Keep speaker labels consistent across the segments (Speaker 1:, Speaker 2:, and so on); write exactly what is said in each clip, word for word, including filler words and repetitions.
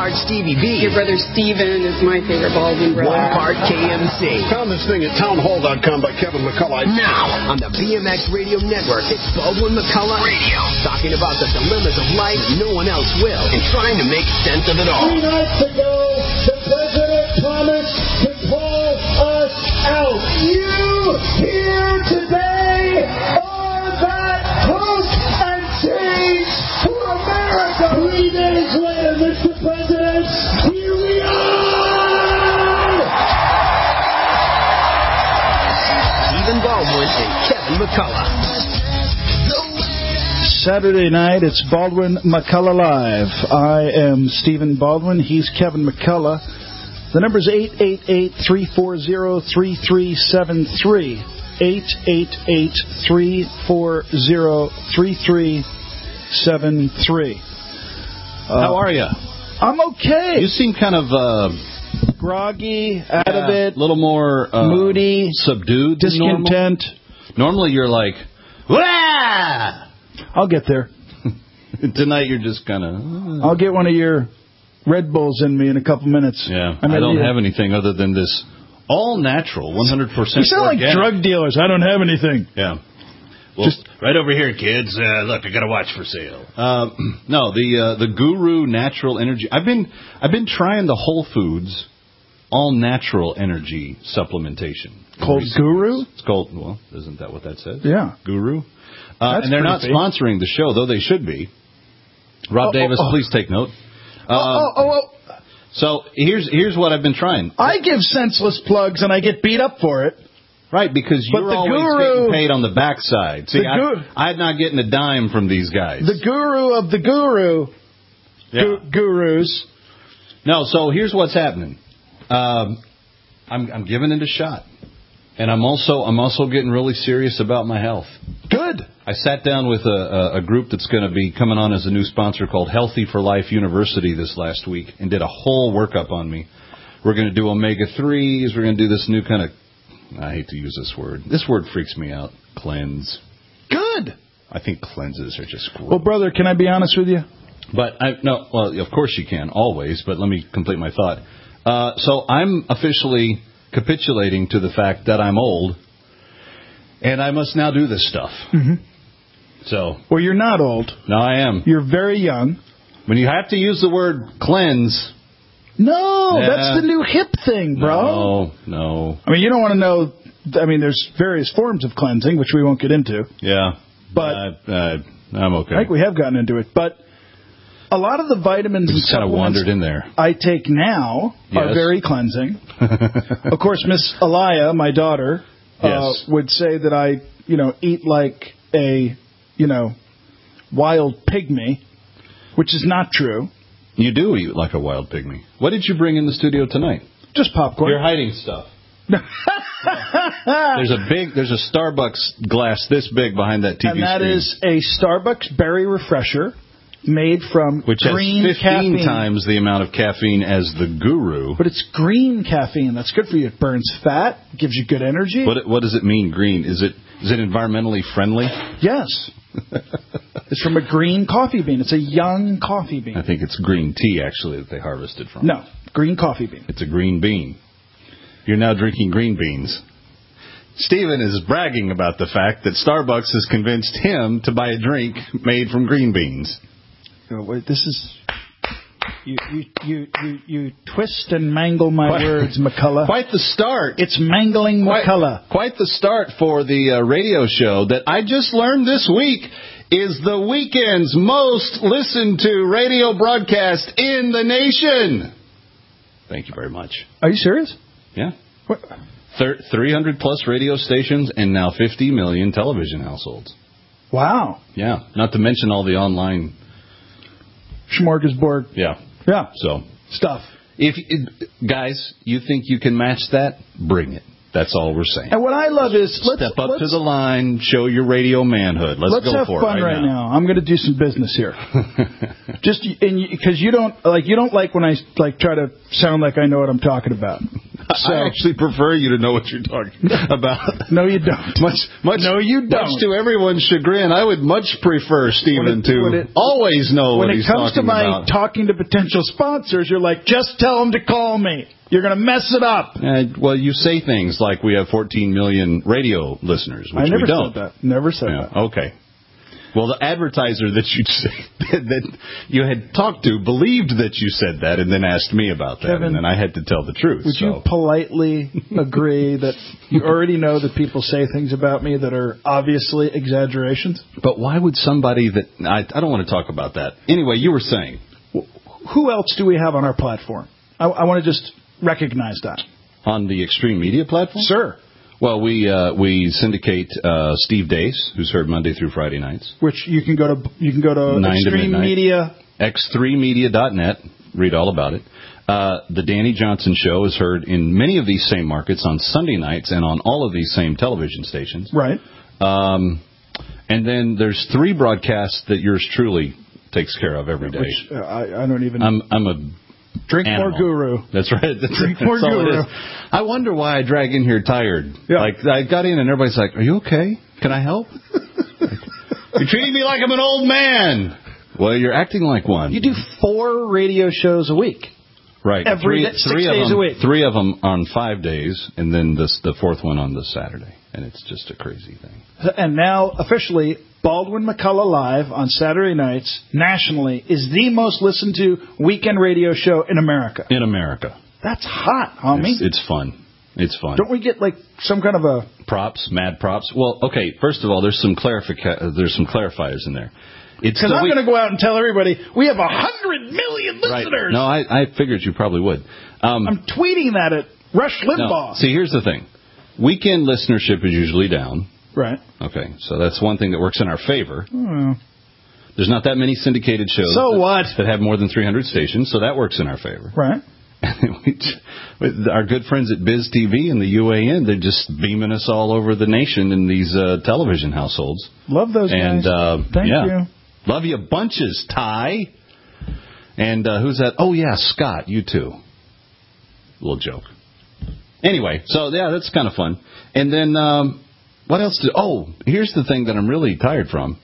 Speaker 1: part Stevie B.
Speaker 2: Your brother Steven is my favorite Baldwin brother.
Speaker 1: One part K M C.
Speaker 3: Found this thing at townhall dot com by Kevin McCullough.
Speaker 1: Now, on the B M X Radio Network, it's Baldwin McCullough Radio. Talking about the dilemmas of life no one else will, and trying to make sense of it all.
Speaker 4: Three nights ago, the president promised to pull us out. You here today are that hope and change for America. Three days later, Mister President, here we are!
Speaker 1: Stephen Baldwin and Kevin McCullough.
Speaker 5: Saturday night, it's Baldwin McCullough Live. I am Stephen Baldwin. He's Kevin McCullough. The number is eight eight eight, three four zero, three three seven three. eight eight eight, three four zero, three three seven three. Uh,
Speaker 6: How are you?
Speaker 5: I'm okay.
Speaker 6: You seem kind of uh,
Speaker 5: groggy, out
Speaker 6: yeah,
Speaker 5: of it,
Speaker 6: a little more uh,
Speaker 5: moody,
Speaker 6: subdued,
Speaker 5: discontent.
Speaker 6: Normal. Normally, you're like, wah!
Speaker 5: I'll get there.
Speaker 6: Tonight, you're just kind of.
Speaker 5: I'll get one of your Red Bulls in me in a couple minutes.
Speaker 6: Yeah,
Speaker 5: I, mean,
Speaker 6: I don't
Speaker 5: yeah.
Speaker 6: have anything other than this all-natural, one hundred percent
Speaker 5: You sound
Speaker 6: organic.
Speaker 5: like drug dealers. I don't have anything.
Speaker 6: Yeah. Well, just right over here, kids. Uh, look, I got a watch for sale. Uh, no, the uh, the Guru Natural Energy. I've been I've been trying the Whole Foods all natural energy supplementation.
Speaker 5: Called Guru?
Speaker 6: It's called. Well, isn't that what that says?
Speaker 5: Yeah,
Speaker 6: Guru. Uh, and they're not
Speaker 5: big.
Speaker 6: sponsoring the show, though they should be. Rob
Speaker 5: oh,
Speaker 6: Davis,
Speaker 5: oh, oh.
Speaker 6: please take note. Uh,
Speaker 5: oh, oh, oh, oh.
Speaker 6: So here's here's what I've been trying.
Speaker 5: I give senseless plugs and I get beat up for it.
Speaker 6: Right, because
Speaker 5: but
Speaker 6: you're
Speaker 5: the
Speaker 6: always
Speaker 5: guru,
Speaker 6: getting paid on the backside. See,
Speaker 5: gu-
Speaker 6: I, I'm not getting a dime from these guys.
Speaker 5: The guru of the guru
Speaker 6: yeah.
Speaker 5: gu- gurus.
Speaker 6: No, so here's what's happening. Um, I'm, I'm giving it a shot. And I'm also I'm also getting really serious about my health.
Speaker 5: Good.
Speaker 6: I sat down with a, a group that's going to be coming on as a new sponsor called Healthy for Life University this last week and did a whole workup on me. We're going to do omega threes. We're going to do this new kind of, I hate to use this word. This word freaks me out. Cleanse.
Speaker 5: Good.
Speaker 6: I think cleanses are just gross.
Speaker 5: Well, brother, can I be honest with you?
Speaker 6: But, I no, well, of course you can, always. But let me complete my thought. Uh, so I'm officially capitulating to the fact that I'm old, and I must now do this stuff.
Speaker 5: Mm-hmm.
Speaker 6: So,
Speaker 5: well, you're not old.
Speaker 6: No, I am.
Speaker 5: You're very young.
Speaker 6: When you have to use the word cleanse.
Speaker 5: No,
Speaker 6: yeah,
Speaker 5: that's the new hip thing, bro.
Speaker 6: No, no.
Speaker 5: I mean, you don't want to know. I mean, there's various forms of cleansing, which we won't get into.
Speaker 6: Yeah.
Speaker 5: But
Speaker 6: uh, uh, I'm okay.
Speaker 5: I think we have gotten into it. But a lot of the vitamins and
Speaker 6: kind of wandered in there.
Speaker 5: I take now
Speaker 6: yes.
Speaker 5: are very cleansing. Of course, Miss Alaya, my daughter,
Speaker 6: yes.
Speaker 5: uh, would say that I, you know, eat like a, you know, wild pygmy, which is not true.
Speaker 6: You do eat like a wild pygmy. What did you bring in the studio tonight?
Speaker 5: Just popcorn.
Speaker 6: You're hiding stuff. There's a big, there's a Starbucks glass this big behind that T V
Speaker 5: and that
Speaker 6: screen.
Speaker 5: is a Starbucks berry refresher made from
Speaker 6: Which
Speaker 5: green
Speaker 6: has fifteen
Speaker 5: caffeine.
Speaker 6: times the amount of caffeine as the Guru.
Speaker 5: But it's green caffeine. That's good for you. It burns fat, gives you good energy.
Speaker 6: What what does it mean, green? Is it is it environmentally friendly?
Speaker 5: Yes. It's from a green coffee bean. It's a young coffee bean.
Speaker 6: I think it's green tea, actually, that they harvested from.
Speaker 5: No, green coffee bean.
Speaker 6: It's a green bean. You're now drinking green beans. Stephen is bragging about the fact that Starbucks has convinced him to buy a drink made from green beans.
Speaker 5: Oh, wait, this is... You you, you, you, you twist and mangle my quite, words, McCullough.
Speaker 6: Quite the start.
Speaker 5: It's mangling
Speaker 6: quite,
Speaker 5: McCullough.
Speaker 6: Quite the start for the uh, radio show that I just learned this week is the weekend's most listened to radio broadcast in the nation. Thank you very much.
Speaker 5: Are you serious?
Speaker 6: Yeah.
Speaker 5: What?
Speaker 6: Thir- three hundred plus radio stations and now fifty million television households.
Speaker 5: Wow.
Speaker 6: Yeah. Not to mention all the online...
Speaker 5: smorgasbord.
Speaker 6: Yeah.
Speaker 5: Yeah.
Speaker 6: So
Speaker 5: stuff.
Speaker 6: If guys, you think you can match that? Bring it. That's all we're saying.
Speaker 5: And what I love is let's
Speaker 6: step up
Speaker 5: let's,
Speaker 6: to the line, show your radio manhood. Let's,
Speaker 5: let's
Speaker 6: go
Speaker 5: have
Speaker 6: for
Speaker 5: fun
Speaker 6: it right,
Speaker 5: right
Speaker 6: now.
Speaker 5: now. I'm going to do some business here. Just and because you, you don't like you don't like when I like try to sound like I know what I'm talking about. So,
Speaker 6: I actually prefer you to know what you're talking about.
Speaker 5: No, you don't.
Speaker 6: Much, much,
Speaker 5: no, you don't.
Speaker 6: Much to everyone's chagrin, I would much prefer Stephen
Speaker 5: it,
Speaker 6: to it, always know what he's talking about. When it comes to my
Speaker 5: about. talking to potential sponsors, you're like, just tell them to call me. You're going to mess it up.
Speaker 6: Uh, well, you say things like we have fourteen million radio listeners, which
Speaker 5: I never
Speaker 6: we don't.
Speaker 5: said that. Never said
Speaker 6: yeah,
Speaker 5: that.
Speaker 6: Okay. Well, the advertiser that you that you had talked to believed that you said that, and then asked me about that,
Speaker 5: Kevin,
Speaker 6: and then I had to tell the truth.
Speaker 5: Would
Speaker 6: so.
Speaker 5: you politely agree that you already know that people say things about me that are obviously exaggerations?
Speaker 6: But why would somebody that I, I don't want to talk about that. Anyway, you were saying,
Speaker 5: who else do we have on our platform? I, I want to just recognize that
Speaker 6: on the Extreme Media platform,
Speaker 5: sir.
Speaker 6: Well, we uh, we syndicate uh, Steve Dace, who's heard Monday through Friday nights.
Speaker 5: Which you can go to you can go to Extreme Media,
Speaker 6: X three media dot net. Read all about it. Uh, the Danny Johnson Show is heard in many of these same markets on Sunday nights and on all of these same television stations.
Speaker 5: Right.
Speaker 6: Um, and then there's three broadcasts that yours truly takes care of every day.
Speaker 5: Which, uh, I, I don't even.
Speaker 6: I'm I'm a
Speaker 5: Drink
Speaker 6: Animal.
Speaker 5: more guru.
Speaker 6: That's right. That's,
Speaker 5: Drink
Speaker 6: that's
Speaker 5: more
Speaker 6: all
Speaker 5: guru.
Speaker 6: it is. I wonder why I drag in here tired.
Speaker 5: Yeah.
Speaker 6: Like I got in and everybody's like, "Are you okay? Can I help?" You're treating me like I'm an old man. Well, you're acting like one.
Speaker 5: You do four radio shows a week.
Speaker 6: Right.
Speaker 5: Every
Speaker 6: three,
Speaker 5: day, six
Speaker 6: three
Speaker 5: days
Speaker 6: of them,
Speaker 5: a week.
Speaker 6: Three of them on five days, and then this the fourth one on the Saturday, and it's just a crazy thing.
Speaker 5: And now officially, Baldwin McCullough Live on Saturday nights nationally is the most listened to weekend radio show in America.
Speaker 6: In America.
Speaker 5: That's hot, homie.
Speaker 6: It's, it's fun. It's fun.
Speaker 5: Don't we get like some kind of a
Speaker 6: props, mad props? Well, okay. First of all, there's some clarifica- There's some clarifiers in there.
Speaker 5: Because I'm going to go out and tell everybody we have a hundred million listeners.
Speaker 6: Right. No, I, I figured you probably would. Um,
Speaker 5: I'm tweeting that at Rush Limbaugh.
Speaker 6: No. See, here's the thing. Weekend listenership is usually down.
Speaker 5: Right.
Speaker 6: Okay, so that's one thing that works in our favor.
Speaker 5: Oh.
Speaker 6: There's not that many syndicated shows
Speaker 5: so
Speaker 6: that,
Speaker 5: what?
Speaker 6: that have more than three hundred stations, so that works in our favor.
Speaker 5: Right.
Speaker 6: Our good friends at Biz T V and the U A N, they're just beaming us all over the nation in these uh, television households.
Speaker 5: Love those
Speaker 6: and,
Speaker 5: guys.
Speaker 6: Uh,
Speaker 5: Thank
Speaker 6: yeah.
Speaker 5: you.
Speaker 6: Love you bunches, Ty. And uh, who's that? Oh, yeah, Scott, you too. Little joke. Anyway, so, yeah, that's kind of fun. And then, um, what else? Do, oh, here's the thing that I'm really tired from.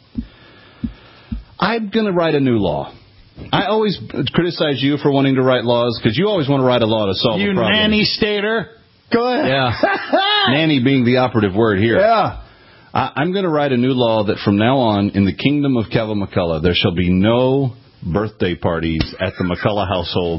Speaker 6: I'm going to write a new law. I always criticize you for wanting to write laws, because you always want to write a law to solve
Speaker 5: you
Speaker 6: a problem.
Speaker 5: You nanny stater. Go ahead.
Speaker 6: Yeah. Nanny being the operative word here.
Speaker 5: Yeah.
Speaker 6: I, I'm going to write a new law that from now on, in the kingdom of Kevin McCullough, there shall be no birthday parties at the McCullough household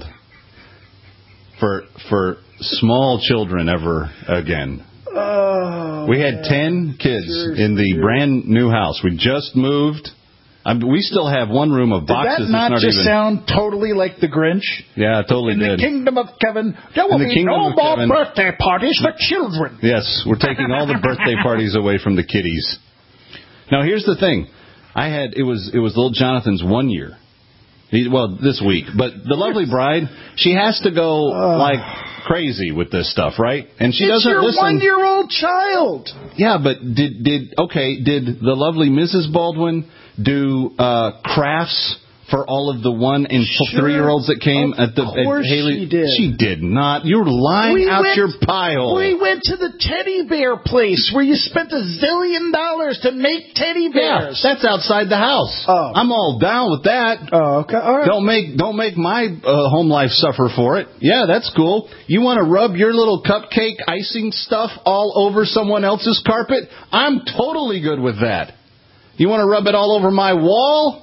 Speaker 6: for for small children ever again.
Speaker 5: Oh,
Speaker 6: we had ten kids
Speaker 5: seriously.
Speaker 6: in the brand new house. We just moved. I mean, we still have one room of boxes.
Speaker 5: Did that not,
Speaker 6: not
Speaker 5: just
Speaker 6: even...
Speaker 5: sound totally like the Grinch?
Speaker 6: Yeah, it totally
Speaker 5: in
Speaker 6: did.
Speaker 5: In the kingdom of Kevin, there will
Speaker 6: in the
Speaker 5: be no
Speaker 6: of
Speaker 5: more
Speaker 6: Kevin,
Speaker 5: birthday parties for children.
Speaker 6: Yes, we're taking all the birthday parties away from the kiddies. Now, here's the thing. I had it was it was little Jonathan's one year. He, well, this week, but the lovely bride, she has to go uh, like crazy with this stuff, right? And she
Speaker 5: it's
Speaker 6: doesn't
Speaker 5: your
Speaker 6: listen.
Speaker 5: one-year-old child.
Speaker 6: Yeah, but did did okay? Did the lovely Missus Baldwin do uh, crafts for all of the one and
Speaker 5: sure.
Speaker 6: three-year-olds that came
Speaker 5: of
Speaker 6: at the
Speaker 5: course
Speaker 6: at Haley?
Speaker 5: She did.
Speaker 6: She did not. You're lying
Speaker 5: we
Speaker 6: out
Speaker 5: went,
Speaker 6: your pie hole.
Speaker 5: We went to the teddy bear place where you spent a zillion dollars to make teddy bears.
Speaker 6: Yeah, that's outside the house.
Speaker 5: Oh.
Speaker 6: I'm all down with that.
Speaker 5: Oh, okay. All right.
Speaker 6: Don't make don't make my uh, home life suffer for it. Yeah, that's cool. You want to rub your little cupcake icing stuff all over someone else's carpet? I'm totally good with that. You want to rub it all over my wall?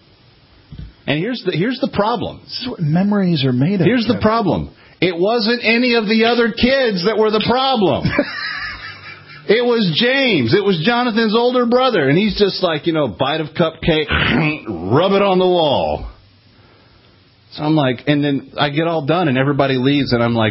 Speaker 6: And here's the here's the problem.
Speaker 5: This is what memories are made of.
Speaker 6: Here's the problem. It wasn't any of the other kids that were the problem. It was James. It was Jonathan's older brother. And he's just like, you know, bite of cupcake, rub it on the wall. So I'm like, and then I get all done and everybody leaves and I'm like,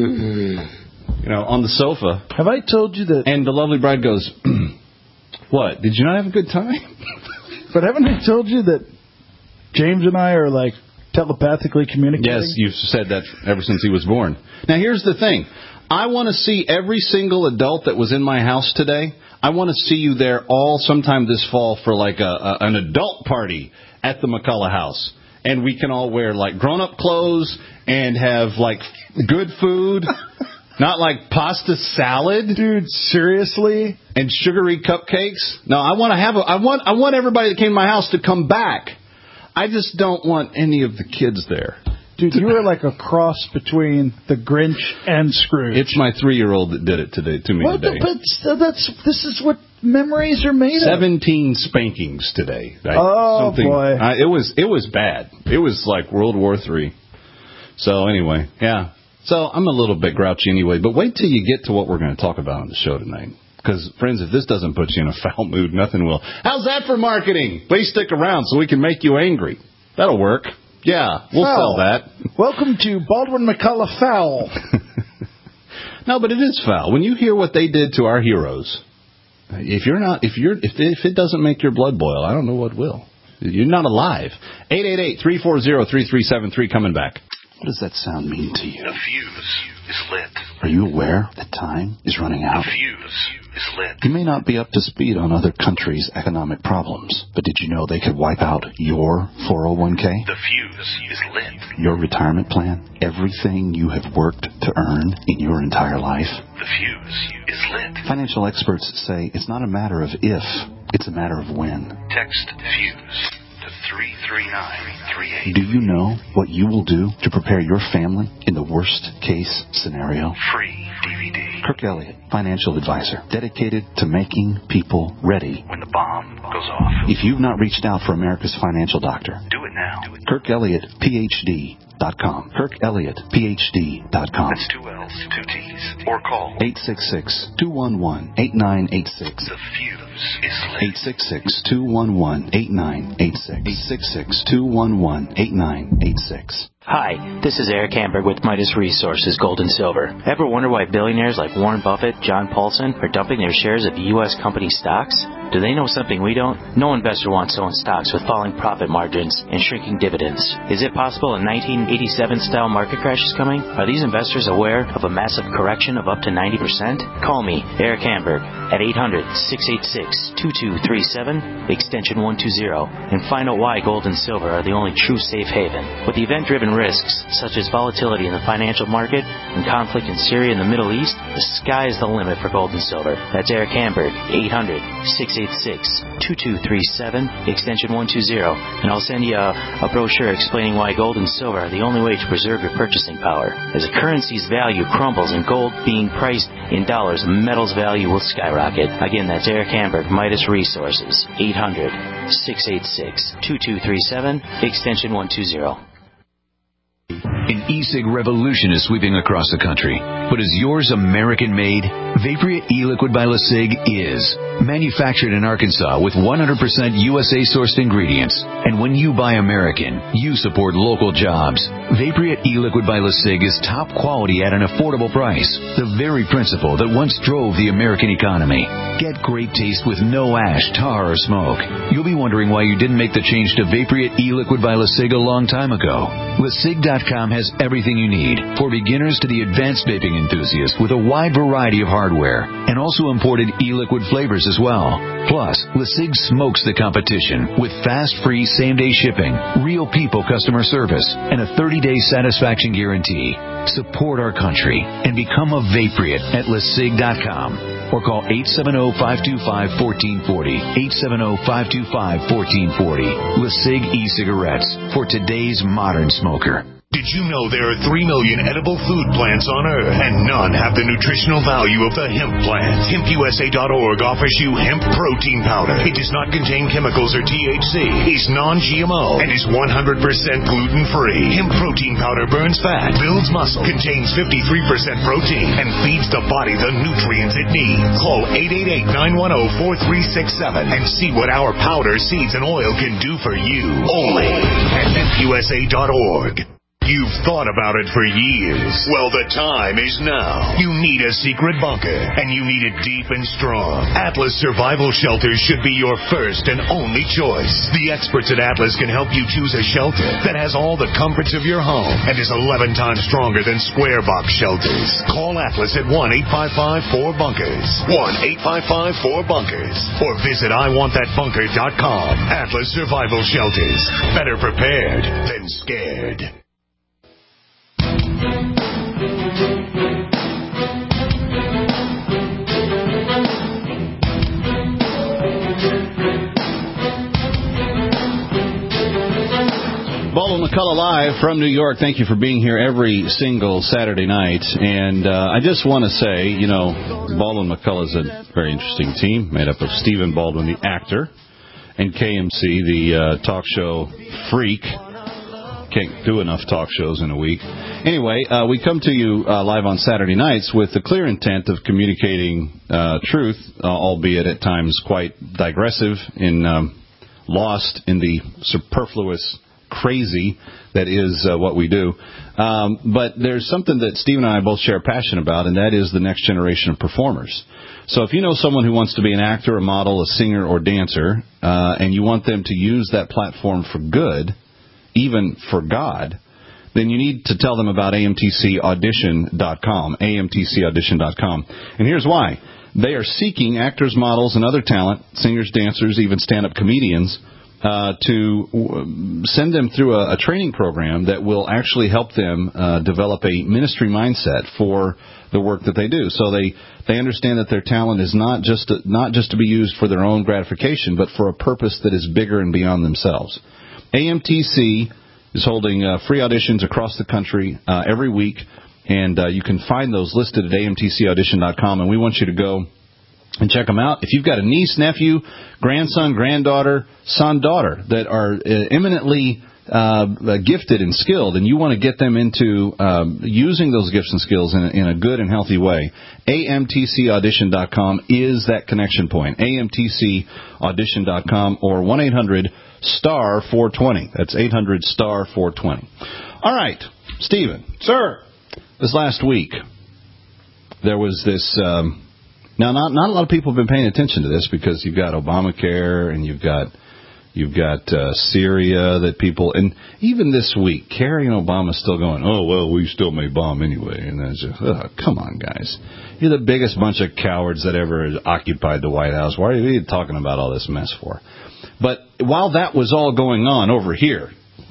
Speaker 6: you know, on the sofa.
Speaker 5: Have I told you that?
Speaker 6: And the lovely bride goes, what? Did you not have a good time?
Speaker 5: But haven't I told you that James and I are like telepathically communicating?
Speaker 6: Yes, you've said that ever since he was born. Now, here's the thing. I want to see every single adult that was in my house today. I want to see you there all sometime this fall for like a, a an adult party at the McCullough house. And we can all wear like grown-up clothes and have like good food Not like pasta salad,
Speaker 5: dude. Seriously?
Speaker 6: And sugary cupcakes? No, I want to have. A, I want. I want everybody that came to my house to come back. I just don't want any of the kids there.
Speaker 5: Dude, you were like a cross between the Grinch and Scrooge.
Speaker 6: It's my three-year-old that did it today to me
Speaker 5: what
Speaker 6: today.
Speaker 5: The, but that's this is what memories are made
Speaker 6: Seventeen of. spankings today. I,
Speaker 5: oh boy!
Speaker 6: I, it was it was bad. It was like World War Three. So anyway, yeah. So I'm a little bit grouchy anyway. But wait till you get to what we're going to talk about on the show tonight. Because, friends, if this doesn't put you in a foul mood, nothing will. How's that for marketing? Please stick around so we can make you angry. That'll work. Yeah, we'll
Speaker 5: foul.
Speaker 6: sell that.
Speaker 5: Welcome to Baldwin McCullough Foul.
Speaker 6: No, but it is foul. When you hear what they did to our heroes, if you're not, if you're, if, if it doesn't make your blood boil, I don't know what will. You're not alive. eight eight eight, three four zero, three three seven three coming back.
Speaker 7: What does that sound mean to you?
Speaker 8: The fuse is lit.
Speaker 7: Are you aware that time is running out?
Speaker 8: The fuse is lit.
Speaker 7: You may not be up to speed on other countries' economic problems, but did you know they could wipe out your four oh one k?
Speaker 8: The fuse is lit.
Speaker 7: Your retirement plan? Everything you have worked to earn in your entire life?
Speaker 8: The fuse is lit.
Speaker 7: Financial experts say it's not a matter of if, it's a matter of when.
Speaker 8: Text fuse to three three nine three eight.
Speaker 7: Do you know what you will do to prepare your family in the worst case scenario?
Speaker 8: Free D V D.
Speaker 7: Kirk Elliott, financial advisor, dedicated to making people ready
Speaker 8: when the bomb goes off.
Speaker 7: If you've not reached out for America's financial doctor,
Speaker 8: do it now. Do it.
Speaker 7: Kirk Elliott, P H D dot com. Kirk Elliott, P H D dot com.
Speaker 8: That's two L's, two T's. Or call
Speaker 7: eight six six, two one one, eight nine eight six.
Speaker 8: The fuse is lit.
Speaker 7: eight six six, two one one, eight nine eight six. eight six six, two one one, eight nine eight six.
Speaker 9: Hi, this is Eric Hamburg with Midas Resources Gold and Silver. Ever wonder why billionaires like Warren Buffett, John Paulson are dumping their shares of U S company stocks? Do they know something we don't? No investor wants to own stocks with falling profit margins and shrinking dividends. Is it possible a nineteen eighty-seven style market crash is coming? Are these investors aware of a massive correction of up to ninety percent? Call me, Eric Hamburg, at eight hundred, six eight six, two two three seven, extension one two zero, and find out why gold and silver are the only true safe haven. With event-driven risks, such as volatility in the financial market and conflict in Syria and the Middle East, the sky is the limit for gold and silver. That's Eric Hamburg, eight hundred, six eight six, two two three seven, extension one two zero, and I'll send you a, a brochure explaining why gold and silver are the only way to preserve your purchasing power. As a currency's value crumbles and gold being priced in dollars, metal's value will skyrocket. Again, that's Eric Hamburg, Midas Resources, eight hundred, six eight six, two two three seven, extension one two zero.
Speaker 10: An e-cig revolution is sweeping across the country. But is yours American-made? Vaporeat e-liquid by LeSig is. Manufactured in Arkansas with one hundred percent U S A-sourced ingredients. And when you buy American, you support local jobs. Vaporeat e-liquid by LeSig is top quality at an affordable price. The very principle that once drove the American economy. Get great taste with no ash, tar, or smoke. You'll be wondering why you didn't make the change to Vaporeat e-liquid by LeSig a long time ago. LeSig dot com has everything you need, for beginners to the advanced vaping enthusiast, with a wide variety of hardware, and also imported e-liquid flavors as well. Plus, LeSig smokes the competition with fast, free, same-day shipping, real people customer service, and a thirty-day satisfaction guarantee. Support our country and become a Vaporeat at LeSig dot com. Or call eight seven zero, five two five, one four four zero, eight seven zero, five two five, one four four zero. LeSig e-cigarettes for today's modern smoker.
Speaker 11: Did you know there are three million edible food plants on Earth, and none have the nutritional value of the hemp plant? Hemp U S A dot org offers you hemp protein powder. It does not contain chemicals or T H C, is non-G M O, and is one hundred percent gluten-free. Hemp protein powder burns fat, builds muscle, contains fifty-three percent protein, and feeds the body the nutrients it needs. Call eight eight eight, nine one zero, four three six seven and see what our powder, seeds, and oil can do for you. Only at hemp U S A dot org. You've thought about it for years. Well, the time is now. You need a secret bunker, and you need it deep and strong. Atlas Survival Shelters should be your first and only choice. The experts at Atlas can help you choose a shelter that has all the comforts of your home and is eleven times stronger than square box shelters. Call Atlas at one eight five five, four bunkers. one eight five five, four bunkers. Or visit I want that bunker dot com. Atlas Survival Shelters. Better prepared than scared.
Speaker 6: Baldwin McCullough live from New York. Thank you for being here every single Saturday night. And uh, I just want to say, you know, Baldwin McCullough is a very interesting team made up of Stephen Baldwin, the actor, and K M C, the uh, talk show freak. Can't do enough talk shows in a week. Anyway, uh, we come to you uh, live on Saturday nights with the clear intent of communicating uh, truth, uh, albeit at times quite digressive and um, lost in the superfluous crazy that is uh, what we do. Um, but there's something that Steve and I both share a passion about, and that is the next generation of performers. So if you know someone who wants to be an actor, a model, a singer, or dancer, uh, and you want them to use that platform for good, even for God, then you need to tell them about A M T C audition dot com, A M T C audition dot com. And here's why. They are seeking actors, models, and other talent, singers, dancers, even stand-up comedians, Uh, to w- send them through a, a training program that will actually help them uh, develop a ministry mindset for the work that they do. So they, they understand that their talent is not just to, not just to be used for their own gratification, but for a purpose that is bigger and beyond themselves. A M T C is holding uh, free auditions across the country uh, every week, and uh, you can find those listed at A M T C audition dot com, and we want you to go and check them out. If you've got a niece, nephew, grandson, granddaughter, son, daughter that are uh, eminently uh, gifted and skilled, and you want to get them into um, using those gifts and skills in a, in a good and healthy way, A M T C audition dot com is that connection point. A M T C audition dot com or one eight hundred star four twenty. That's eight hundred star four twenty. All right, Stephen.
Speaker 5: Sir.
Speaker 6: This last week, there was this... Um, Now, not not a lot of people have been paying attention to this because you've got Obamacare and you've got you've got uh, Syria that people, and even this week, Kerry and Obama still going, oh well, we still may bomb anyway, and it's just, oh, come on, guys, you're the biggest bunch of cowards that ever occupied the White House. Why are you talking about all this mess for? But while that was all going on over here,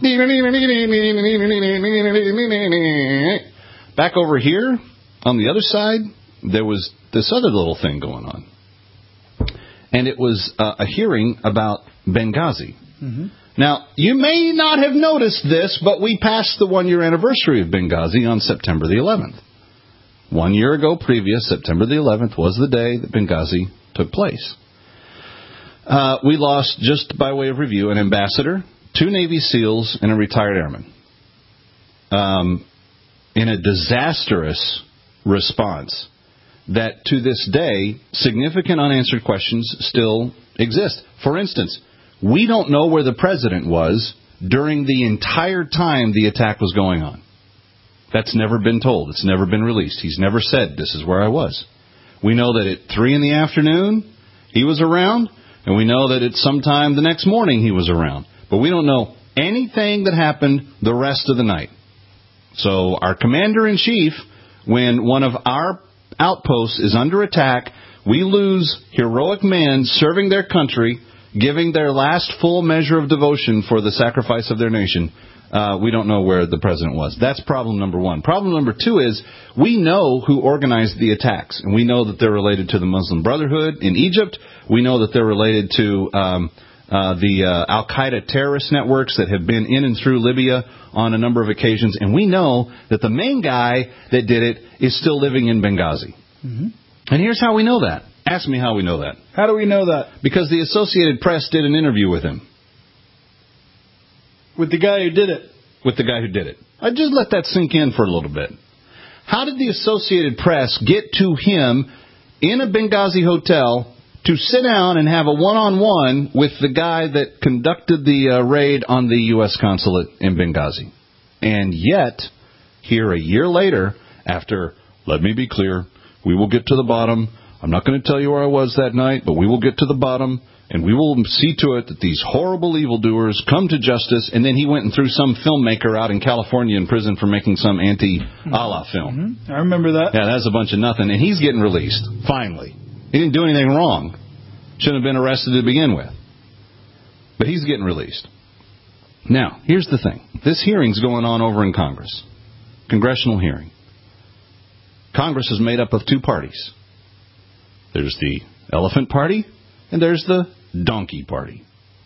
Speaker 6: back over here on the other side, there was this other little thing going on. And it was uh, a hearing about Benghazi. Mm-hmm. Now, you may not have noticed this, but we passed the one-year anniversary of Benghazi on September the eleventh. One year ago previous, September the eleventh, was the day that Benghazi took place. Uh, we lost, just by way of review, an ambassador, two Navy SEALs, and a retired airman. Um, in a disastrous response that to this day, significant unanswered questions still exist. For instance, we don't know where the president was during the entire time the attack was going on. That's never been told. It's never been released. He's never said, this is where I was. We know that at three in the afternoon, he was around, and we know that at sometime the next morning he was around. But we don't know anything that happened the rest of the night. So our commander-in-chief, when one of our outposts is under attack, we lose heroic men serving their country, giving their last full measure of devotion for the sacrifice of their nation. Uh, we don't know where the president was. That's problem number one. Problem number two is we know who organized the attacks, and we know that they're related to the Muslim Brotherhood in Egypt. We know that they're related to um, uh, the uh, Al-Qaeda terrorist networks that have been in and through Libya on a number of occasions, and we know that the main guy that did it is still living in Benghazi. Mm-hmm. And here's how we know that. Ask me how we know that.
Speaker 5: How do we know that?
Speaker 6: Because the Associated Press did an interview with him.
Speaker 5: With the guy who did it?
Speaker 6: With the guy who did it. I just let that sink in for a little bit. How did the Associated Press get to him in a Benghazi hotel to sit down and have a one-on-one with the guy that conducted the uh, raid on the U S consulate in Benghazi? And yet, here a year later, after, let me be clear, we will get to the bottom. I'm not going to tell you where I was that night, but we will get to the bottom, and we will see to it that these horrible evildoers come to justice. And then he went and threw some filmmaker out in California in prison for making some anti-Allah film.
Speaker 5: Mm-hmm. I remember that.
Speaker 6: Yeah, that's a bunch of nothing. And he's getting released, finally. He didn't do anything wrong. Shouldn't have been arrested to begin with. But he's getting released. Now, here's the thing. This hearing's going on over in Congress. Congressional hearing. Congress is made up of two parties. There's the Elephant Party, and there's the Donkey Party.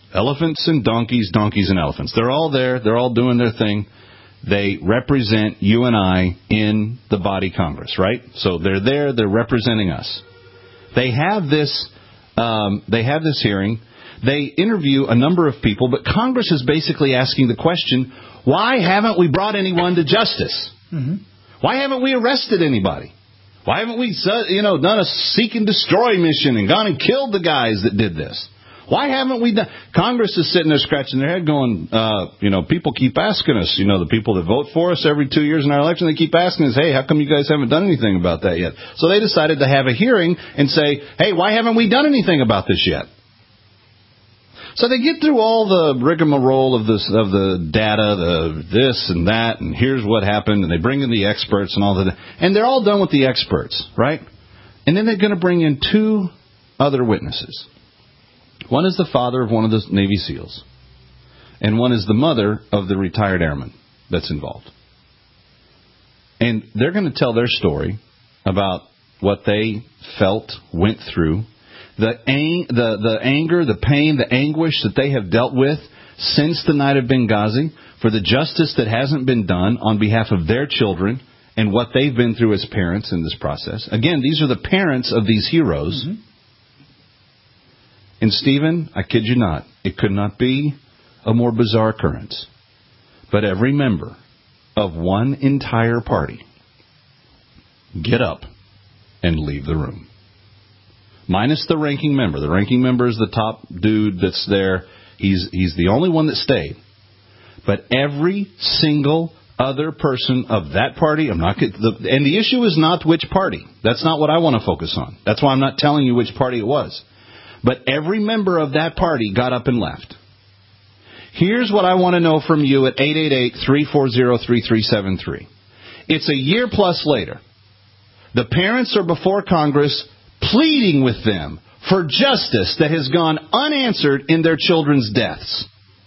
Speaker 6: Elephants and donkeys, donkeys and elephants. They're all there. They're all doing their thing. They represent you and I in the body Congress, right? So they're there. They're representing us. They have this. Um, they have this hearing. They interview a number of people, but Congress is basically asking the question: why haven't we brought anyone to justice? Mm-hmm. Why haven't we arrested anybody? Why haven't we, you know, done a seek and destroy mission and gone and killed the guys that did this? Why haven't we done? Congress is sitting there scratching their head going, uh, you know, people keep asking us, you know, the people that vote for us every two years in our election, they keep asking us, hey, how come you guys haven't done anything about that yet? So they decided to have a hearing and say, hey, why haven't we done anything about this yet? So they get through all the rigmarole of this, of the data, the this and that, and here's what happened, and they bring in the experts and all that, and they're all done with the experts, right? And then they're going to bring in two other witnesses. One is the father of one of the Navy SEALs, and one is the mother of the retired airman that's involved. And they're going to tell their story about what they felt, went through, the ang- the the anger, the pain, the anguish that they have dealt with since the night of Benghazi, for the justice that hasn't been done on behalf of their children and what they've been through as parents in this process. Again, these are the parents of these heroes. Mm-hmm. And Stephen, I kid you not, it could not be a more bizarre occurrence. But every member of one entire party get up and leave the room. Minus the ranking member. The ranking member is the top dude that's there. He's he's the only one that stayed. But every single other person of that party, I'm not. The, and the issue is not which party. That's not what I want to focus on. That's why I'm not telling you which party it was. But every member of that party got up and left. Here's what I want to know from you at eight eight eight, three four zero, three three seven three. It's a year plus later. The parents are before Congress pleading with them for justice that has gone unanswered in their children's deaths.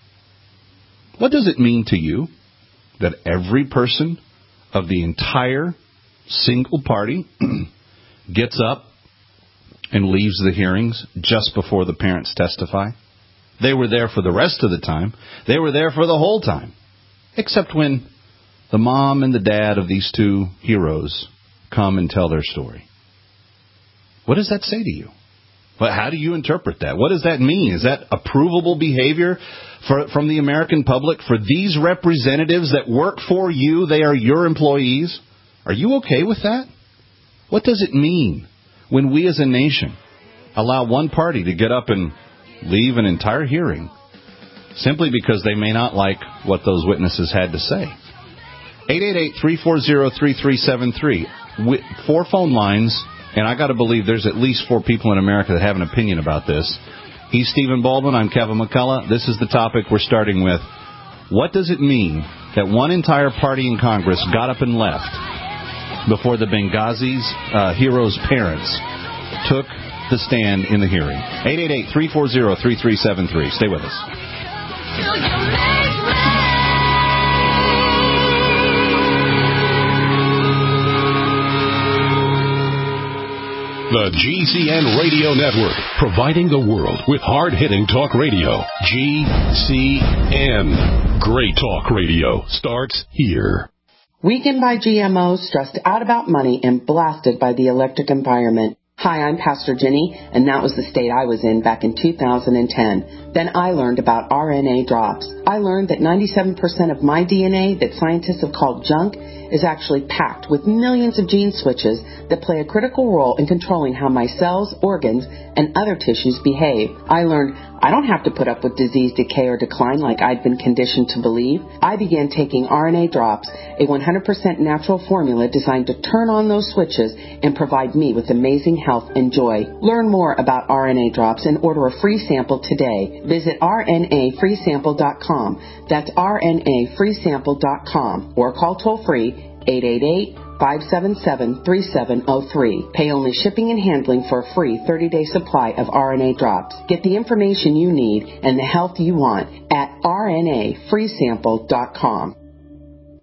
Speaker 6: What does it mean to you that every person of the entire single party gets up and leaves the hearings just before the parents testify? They were there for the rest of the time. They were there for the whole time. Except when the mom and the dad of these two heroes come and tell their story. What does that say to you? Well, how do you interpret that? What does that mean? Is that approvable behavior for, from the American public for these representatives that work for you? They are your employees. Are you okay with that? What does it mean when we as a nation allow one party to get up and leave an entire hearing simply because they may not like what those witnesses had to say? eight eight eight, three four zero, three three seven three. Four phone lines, and I got to believe there's at least four people in America that have an opinion about this. He's Stephen Baldwin. I'm Kevin McCullough. This is the topic we're starting with. What does it mean that one entire party in Congress got up and left before the Benghazi's uh, heroes' parents took the stand in the hearing? eight eight eight, three four zero, three three seven three. Stay with us.
Speaker 3: The G C N Radio Network, providing the world with hard-hitting talk radio. G C N. Great talk radio starts here.
Speaker 12: Weakened by G M Os, stressed out about money, and blasted by the electric environment. Hi, I'm Pastor Jenny, and that was the state I was in back in two thousand ten. Then I learned about R N A drops. I learned that ninety-seven percent of my D N A that scientists have called junk is actually packed with millions of gene switches that play a critical role in controlling how my cells, organs, and other tissues behave. I learned I don't have to put up with disease, decay, or decline like I'd been conditioned to believe. I began taking R N A drops, a one hundred percent natural formula designed to turn on those switches and provide me with amazing health and joy. Learn more about R N A drops and order a free sample today. Visit R N A free sample dot com. That's R N A free sample dot com or call toll-free eight eight eight, five seven seven, three seven zero three. Pay only shipping and handling for a free thirty-day supply of R N A drops. Get the information you need and the health you want at R N A free sample dot com.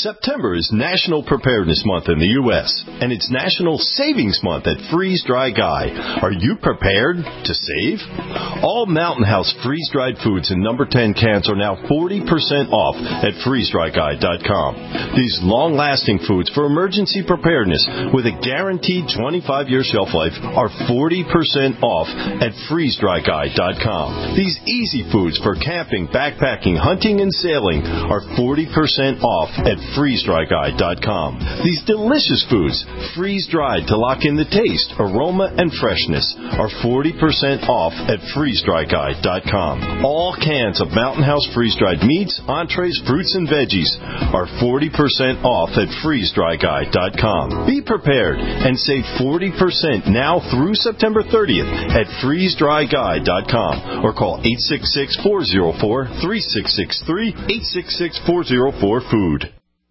Speaker 13: September is National Preparedness Month in the U S, and it's National Savings Month at Freeze Dry Guy. Are you prepared to save? All Mountain House freeze-dried foods in number ten cans are now forty percent off at freeze dry guy dot com. These long-lasting foods for emergency preparedness with a guaranteed twenty-five year shelf life are forty percent off at freeze dry guy dot com. These easy foods for camping, backpacking, hunting, and sailing are forty percent off at freeze dry guy dot com. These delicious foods, freeze-dried to lock in the taste, aroma, and freshness, are forty percent off at freeze dry guy dot com. All cans of Mountain House freeze-dried meats, entrees, fruits, and veggies are forty percent off at freeze dry guy dot com. Be prepared and save forty percent now through September thirtieth at freeze dry guy dot com or call eight six six, four zero four, three six six three, eight six six, four zero four, food.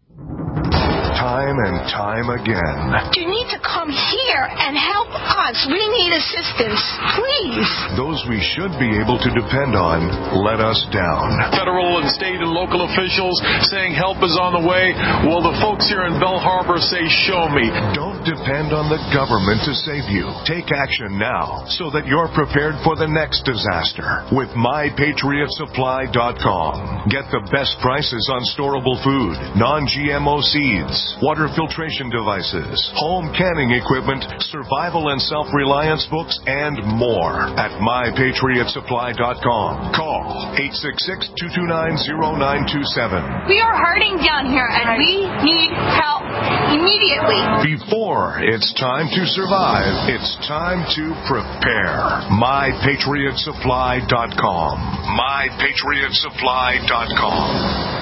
Speaker 14: Time and time again.
Speaker 15: You need to come here and help us. We need assistance, please.
Speaker 14: Those we should be able to depend on let us down.
Speaker 16: Federal and state and local officials saying help is on the way. Well, the folks here in Belle Harbor say, show me.
Speaker 14: Don't depend on the government to save you. Take action now so that you're prepared for the next disaster with my patriot supply dot com. Get the best prices on storable food, non G M O seeds, water filtration devices, home canning equipment, survival and self-reliance books, and more at my patriot supply dot com. Call eight six six, two two nine, zero nine two seven.
Speaker 15: We are hurting down here, and we need help immediately.
Speaker 14: Before it's time to survive, it's time to prepare. my patriot supply dot com. my patriot supply dot com.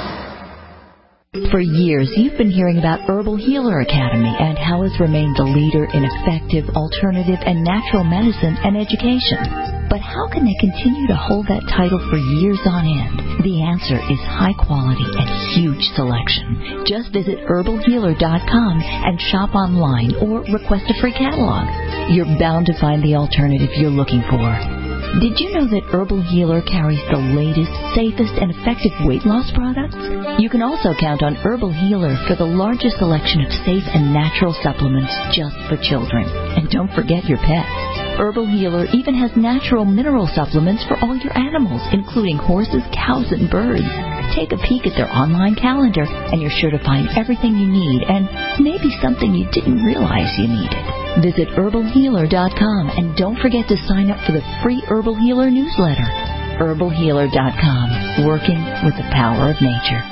Speaker 17: For years, you've been hearing about Herbal Healer Academy and how it's remained the leader in effective, alternative, and natural medicine and education. But how can they continue to hold that title for years on end? The answer is high quality and huge selection. Just visit herbal healer dot com and shop online or request a free catalog. You're bound to find the alternative you're looking for. Did you know that Herbal Healer carries the latest, safest, and effective weight loss products? You can also count on Herbal Healer for the largest selection of safe and natural supplements just for children. And don't forget your pets. Herbal Healer even has natural mineral supplements for all your animals, including horses, cows, and birds. Take a peek at their online calendar, and you're sure to find everything you need and maybe something you didn't realize you needed. Visit herbal healer dot com and don't forget to sign up for the free Herbal Healer newsletter. herbal healer dot com, working with the power of nature.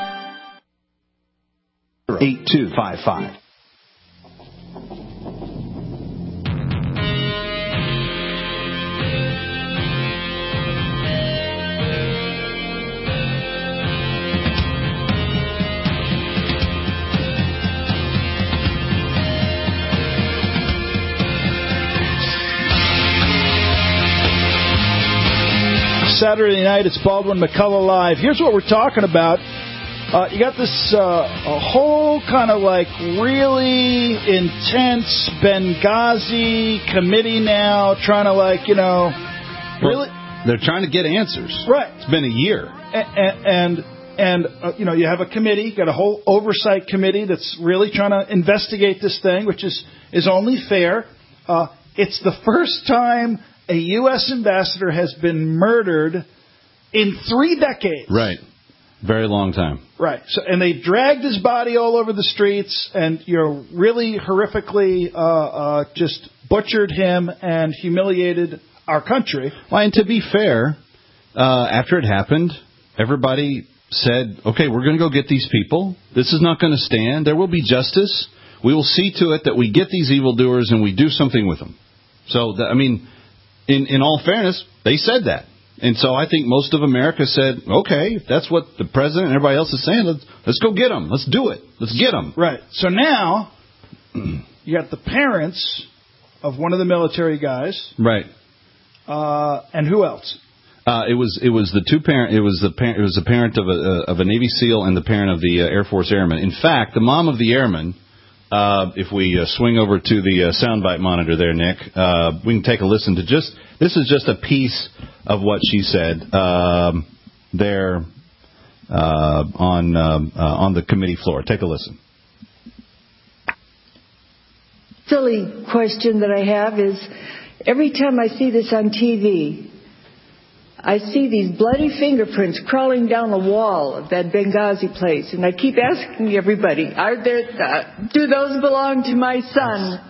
Speaker 7: eight two five five.
Speaker 5: Saturday night, it's Baldwin McCullough Live. Here's what we're talking about. Uh, you got this uh, a whole kind of like really intense Benghazi committee now trying to like, you know, really...
Speaker 6: Well, they're trying to get answers.
Speaker 5: Right.
Speaker 6: It's been a year.
Speaker 5: And, and, and uh, you know, you have a committee, got a whole oversight committee that's really trying to investigate this thing, which is, is only fair. Uh, it's the first time a U S ambassador has been murdered in three decades.
Speaker 6: Right. Very long time.
Speaker 5: Right. So, and they dragged his body all over the streets and, you know, really horrifically uh, uh, just butchered him and humiliated our country.
Speaker 6: Well, and to be fair, uh, after it happened, everybody said, okay, we're going to go get these people. This is not going to stand. There will be justice. We will see to it that we get these evildoers and we do something with them. So, the, I mean... In, in all fairness, they said that. And so I think most of America said, okay, if that's what the president and everybody else is saying, let's, let's go get them. Let's do it. Let's get them.
Speaker 5: Right. So now you got the parents of one of the military guys.
Speaker 6: Right.
Speaker 5: Uh, and who else?
Speaker 6: Uh, it was it was the two parent it was the parent it was the parent of a of a Navy SEAL and the parent of the uh, Air Force Airman. In fact, the mom of the airman. Uh, if we uh, swing over to the uh, soundbite monitor there, Nick, uh, we can take a listen to just, this is just a piece of what she said. Um, there, uh, on um, uh, on the committee floor. Take a listen.
Speaker 18: Silly question that I have is, every time I see this on T V, I see these bloody fingerprints crawling down the wall of that Benghazi place, and I keep asking everybody, are there, uh, do those belong to my son?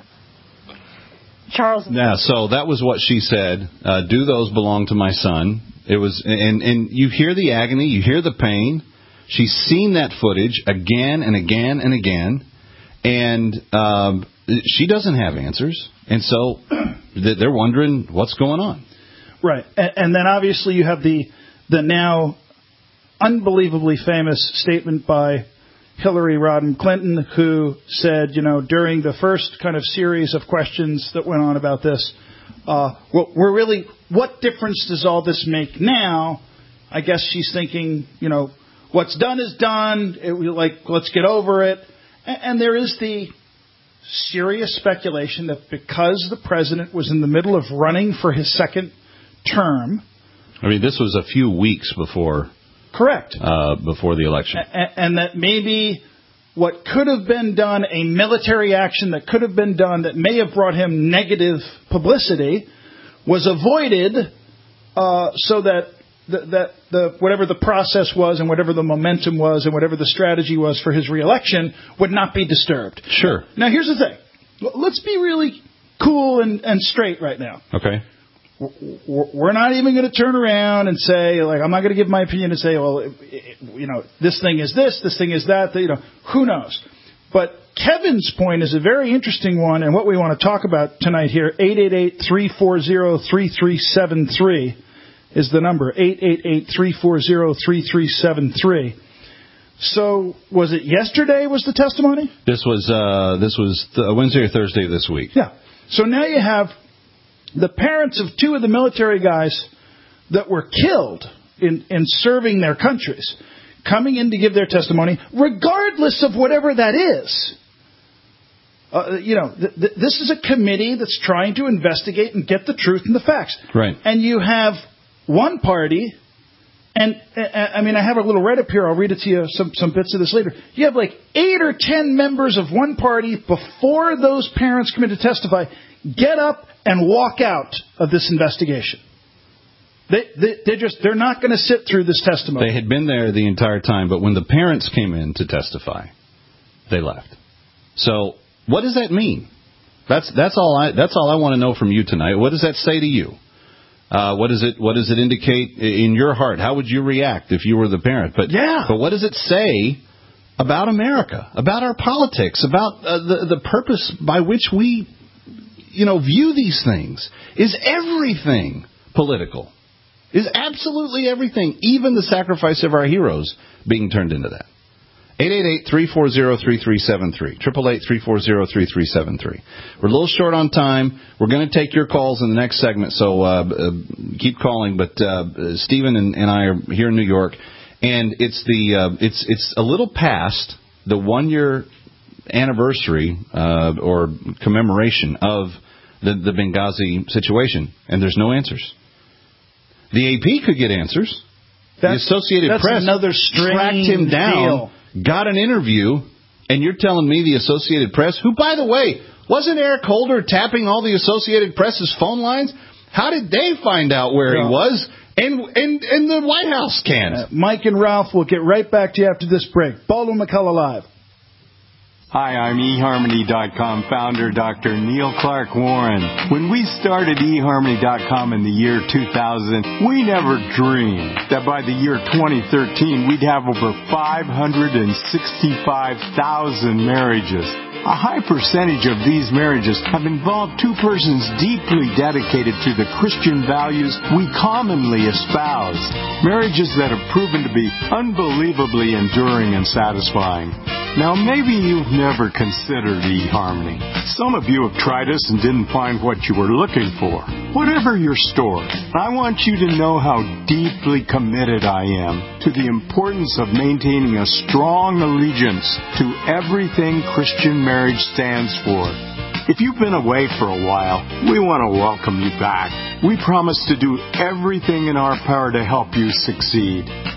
Speaker 18: Charles.
Speaker 6: Yeah, so that was what she said. Uh, do those belong to my son? It was, and and you hear the agony, you hear the pain. She's seen that footage again and again and again, and um, she doesn't have answers, and so they're wondering what's going on.
Speaker 5: Right, and, and then obviously you have the the now unbelievably famous statement by Hillary Rodham Clinton, who said, you know, during the first kind of series of questions that went on about this, uh, well, we're really, what difference does all this make now? I guess she's thinking, you know, what's done is done. It, like, let's get over it. And, and there is the serious speculation that because the president was in the middle of running for his second term.
Speaker 6: I mean, this was a few weeks before.
Speaker 5: Correct.
Speaker 6: Uh, before the election.
Speaker 5: And, and that maybe what could have been done, a military action that could have been done that may have brought him negative publicity, was avoided uh, so that the, that the whatever the process was and whatever the momentum was and whatever the strategy was for his reelection would not be disturbed.
Speaker 6: Sure.
Speaker 5: Now, here's the thing. Let's be really cool and, and straight right now.
Speaker 6: Okay.
Speaker 5: We're not even going to turn around and say, like, I'm not going to give my opinion and say, well, you know, this thing is this, this thing is that, you know, who knows? But Kevin's point is a very interesting one, and what we want to talk about tonight here, eight eight eight, three four zero, three three seven three is the number, eight eight eight, three four zero, three three seven three. So, was it yesterday was the testimony?
Speaker 6: This was, uh, this was th- Wednesday or Thursday of this week.
Speaker 5: Yeah. So now you have the parents of two of the military guys that were killed in, in serving their countries coming in to give their testimony, regardless of whatever that is. Uh, you know, th- th- this is a committee that's trying to investigate and get the truth and the facts.
Speaker 6: Right.
Speaker 5: And you have one party, and uh, I mean, I have a little write-up here. I'll read it to you, some, some bits of this later. You have like eight or ten members of one party before those parents come in to testify get up and walk out of this investigation. They, they, they're just, they're not going to sit through this testimony.
Speaker 6: They had been there the entire time, but when the parents came in to testify, they left. So, what does that mean? That's that's all I that's all I want to know from you tonight. What does that say to you? Uh, what does it what does it indicate in your heart? How would you react if you were the parent? But
Speaker 5: yeah.
Speaker 6: But what does it say about America, about our politics, about uh, the the purpose by which we, you know, view these things? Is everything political? Is absolutely everything, even the sacrifice of our heroes, being turned into that? eight eight eight, three four zero, three three seven three. eight eight eight, three four zero, three three seven three. We're a little short on time. We're going to take your calls in the next segment, so uh, uh, keep calling. But uh, Stephen and, and I are here in New York, and it's the uh, it's it's a little past the one year anniversary uh, or commemoration of the, the Benghazi situation, and there's no answers. The A P could get answers.
Speaker 5: That's,
Speaker 6: the Associated
Speaker 5: that's
Speaker 6: Press
Speaker 5: another strange
Speaker 6: tracked him down,
Speaker 5: deal.
Speaker 6: Got an interview, and you're telling me the Associated Press, who, by the way, wasn't Eric Holder tapping all the Associated Press's phone lines? How did they find out where yeah. he was? And, and, and the White House can't.
Speaker 5: Uh, Mike and Ralph will get right back to you after this break. Baldwin McCullough Live.
Speaker 19: Hi, I'm e harmony dot com founder Doctor Neil Clark Warren. When we started e harmony dot com in the year two thousand, we never dreamed that by the year twenty thirteen we'd have over five hundred sixty-five thousand marriages. A high percentage of these marriages have involved two persons deeply dedicated to the Christian values we commonly espouse. Marriages that have proven to be unbelievably enduring and satisfying. Now, maybe you've never considered eHarmony. Some of you have tried us and didn't find what you were looking for. Whatever your story, I want you to know how deeply committed I am to the importance of maintaining a strong allegiance to everything Christian marriage stands for. If you've been away for a while, we want to welcome you back. We promise to do everything in our power to help you succeed.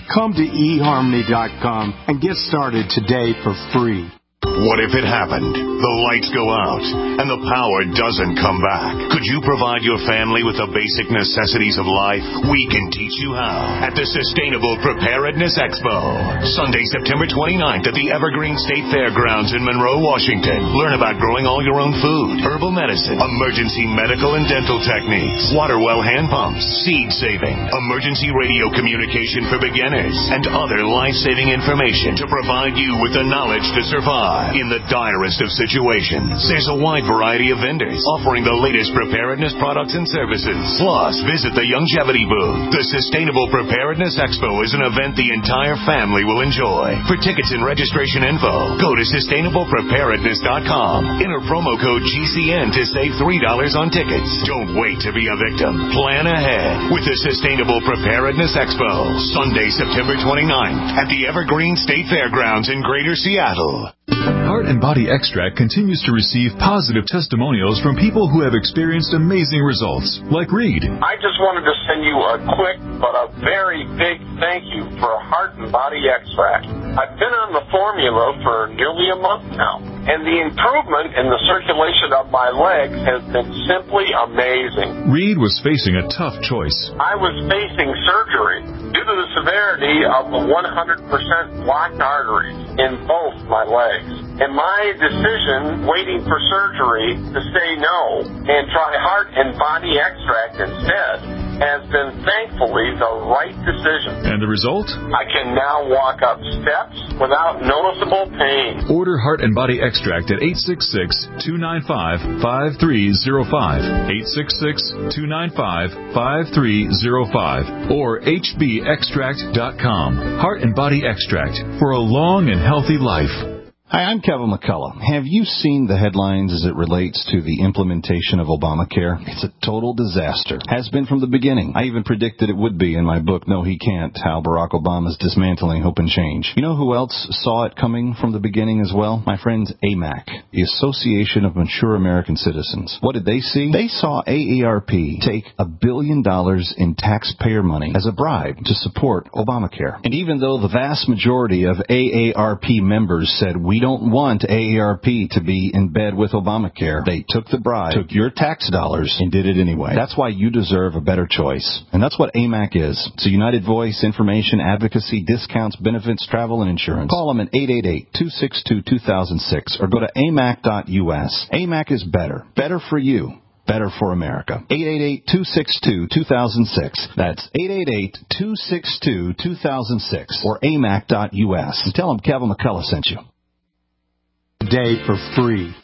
Speaker 19: Come to e harmony dot com and get started today for free.
Speaker 11: What if it happened? The lights go out and the power doesn't come back. Could you provide your family with the basic necessities of life? We can teach you how at the Sustainable Preparedness Expo. Sunday, September twenty-ninth at the Evergreen State Fairgrounds in Monroe, Washington. Learn about growing all your own food, herbal medicine, emergency medical and dental techniques, water well hand pumps, seed saving, emergency radio communication for beginners, and other life-saving information to provide you with the knowledge to survive in the direst of situations. There's a wide variety of vendors offering the latest preparedness products and services. Plus, visit the Longevity booth. The Sustainable Preparedness Expo is an event the entire family will enjoy. For tickets and registration info, go to sustainable preparedness dot com. Enter promo code G C N to save three dollars on tickets. Don't wait to be a victim. Plan ahead with the Sustainable Preparedness Expo. Sunday, September twenty-ninth at the Evergreen State Fairgrounds in Greater Seattle.
Speaker 20: Heart and Body Extract continues to receive positive testimonials from people who have experienced amazing results, like Reed.
Speaker 21: I just wanted to send you a quick but a very big thank you for Heart and Body Extract. I've been on the formula for nearly a month now, and the improvement in the circulation of my legs has been simply amazing.
Speaker 20: Reed was facing a tough choice.
Speaker 21: I was facing surgery due to the severity of the one hundred percent blocked arteries in both my legs. And my decision, waiting for surgery, to say no and try Heart and Body Extract instead, has been thankfully the right decision.
Speaker 20: And the result?
Speaker 21: I can now walk up steps without noticeable pain.
Speaker 20: Order Heart and Body Extract at eight six six, two nine five, five three zero five, eight six six, two nine five, five three zero five, or h b extract dot com. Heart and Body Extract for a long and healthy life.
Speaker 7: Hi, I'm Kevin McCullough. Have you seen the headlines as it relates to the implementation of Obamacare? It's a total disaster. Has been from the beginning. I even predicted it would be in my book, No He Can't, How Barack Obama's Dismantling Hope and Change. You know who else saw it coming from the beginning as well? My friends A M A C, the Association of Mature American Citizens. What did they see? They saw A A R P take a billion dollars in taxpayer money as a bribe to support Obamacare. And even though the vast majority of A A R P members said, we don't want A A R P to be in bed with Obamacare, they took the bribe, took your tax dollars, and did it anyway. That's why you deserve a better choice. And that's what A M A C is. It's a united voice, information, advocacy, discounts, benefits, travel, and insurance. Call them at eight eight eight, two six two, two thousand six or go to A M A C dot U S. A M A C is better. Better for you. Better for America. eight eight eight, two six two, two thousand six. That's eight eight eight, two six two, two thousand six or A M A C dot U S. And tell them Kevin McCullough sent you.
Speaker 19: Day for free.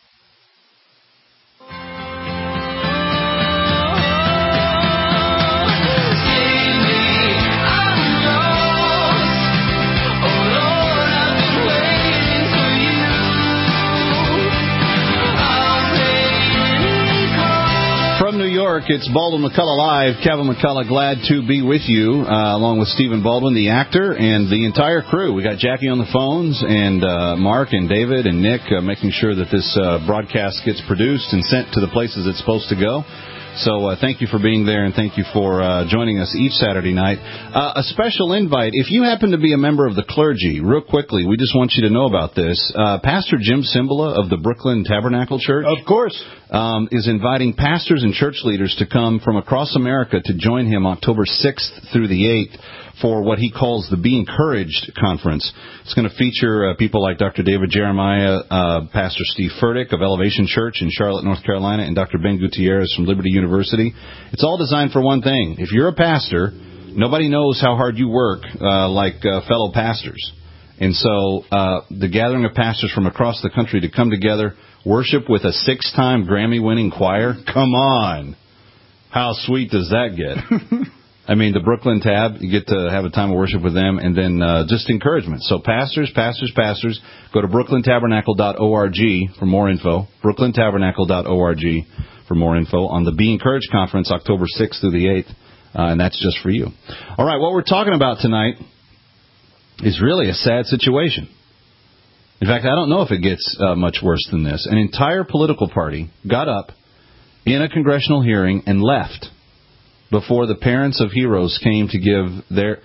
Speaker 6: From New York, it's Baldwin McCullough Live. Kevin McCullough, glad to be with you, uh, along with Stephen Baldwin, the actor, and the entire crew. We got Jackie on the phones, and uh, Mark and David and Nick uh, making sure that this uh, broadcast gets produced and sent to the places it's supposed to go. So uh, thank you for being there, and thank you for uh, joining us each Saturday night. Uh, a special invite, if you happen to be a member of the clergy, real quickly, we just want you to know about this. Uh, Pastor Jim Cymbala of the Brooklyn Tabernacle Church,
Speaker 5: of course,
Speaker 6: um, is inviting pastors and church leaders to come from across America to join him October sixth through the eighth for what he calls the Be Encouraged Conference. It's going to feature uh, people like Doctor David Jeremiah, uh, Pastor Steve Furtick of Elevation Church in Charlotte, North Carolina, and Doctor Ben Gutierrez from Liberty University. It's all designed for one thing. If you're a pastor, nobody knows how hard you work uh, like uh, fellow pastors. And so uh, the gathering of pastors from across the country to come together, worship with a six-time Grammy-winning choir, come on. How sweet does that get? I mean, the Brooklyn Tab, you get to have a time of worship with them, and then uh, just encouragement. So pastors, pastors, pastors, go to brooklyn tabernacle dot org for more info, brooklyn tabernacle dot org for more info on the Be Encouraged Conference, October sixth through the eighth, uh, and that's just for you. All right, what we're talking about tonight is really a sad situation. In fact, I don't know if it gets uh, much worse than this. An entire political party got up in a congressional hearing and left before the parents of heroes came to give their...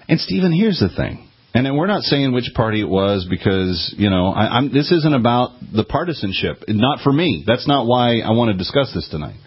Speaker 6: And, Stephen, here's the thing. And then we're not saying which party it was because, you know, I, I'm, this isn't about the partisanship. Not for me. That's not why I want to discuss this tonight.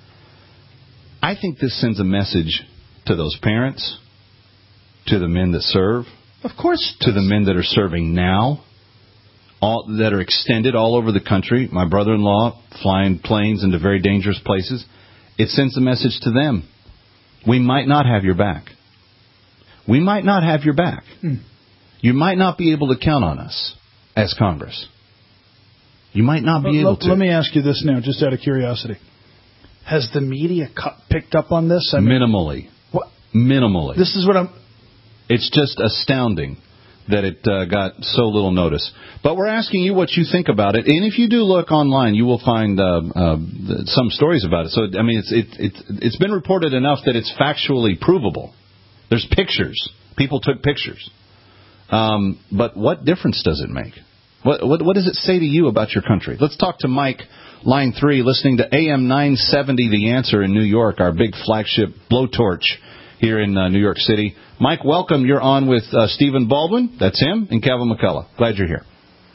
Speaker 6: I think this sends a message to those parents, to the men that serve.
Speaker 5: Of course.
Speaker 6: To the men that are serving now, all that are extended all over the country. My brother-in-law flying planes into very dangerous places. It sends a message to them. We might not have your back. We might not have your back. Hmm. You might not be able to count on us as Congress. You might not be
Speaker 5: let,
Speaker 6: able to.
Speaker 5: Let me ask you this now, just out of curiosity. Has the media cu- picked up on this? I mean,
Speaker 6: Minimally.
Speaker 5: What?
Speaker 6: Minimally.
Speaker 5: This is what I'm...
Speaker 6: It's just astounding that it uh, got so little notice. But we're asking you what you think about it. And if you do look online, you will find uh, uh, some stories about it. So, I mean, it's, it, it, it's been reported enough that it's factually provable. There's pictures. People took pictures. Um, but what difference does it make? What, what what does it say to you about your country? Let's talk to Mike, line three, listening to A M nine seventy, The Answer in New York, our big flagship blowtorch here in uh, New York City. Mike, welcome. You're on with uh, Stephen Baldwin. That's him, and Kevin McCullough. Glad you're here.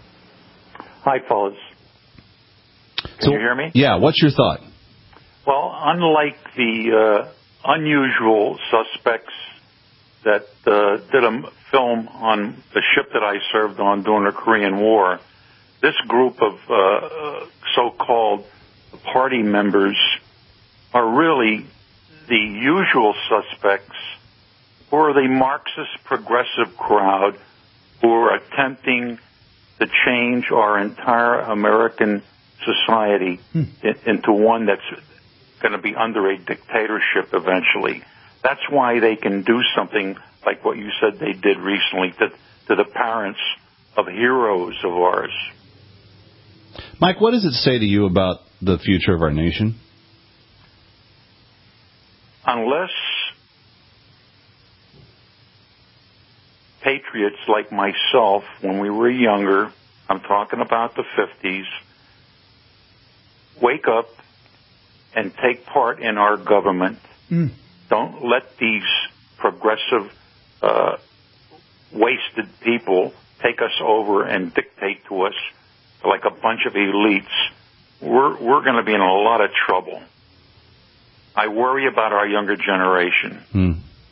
Speaker 2: Hi, fellas. Can
Speaker 6: so,
Speaker 2: you hear me?
Speaker 6: Yeah. What's your thought?
Speaker 2: Well, unlike the uh, unusual suspects that uh, did a film on the ship that I served on during the Korean War, this group of uh, so-called party members are really the usual suspects, who are the Marxist progressive crowd who are attempting to change our entire American society hmm. into one that's going to be under a dictatorship eventually. That's why they can do something like what you said they did recently to, to the parents of heroes of ours.
Speaker 6: Mike, what does it say to you about the future of our nation?
Speaker 2: Unless patriots like myself, when we were younger, I'm talking about the fifties, wake up and take part in our government. Mm. Don't let these progressive, uh, wasted people take us over and dictate to us like a bunch of elites. We're, we're going to be in a lot of trouble. I worry about our younger generation.
Speaker 6: Hmm.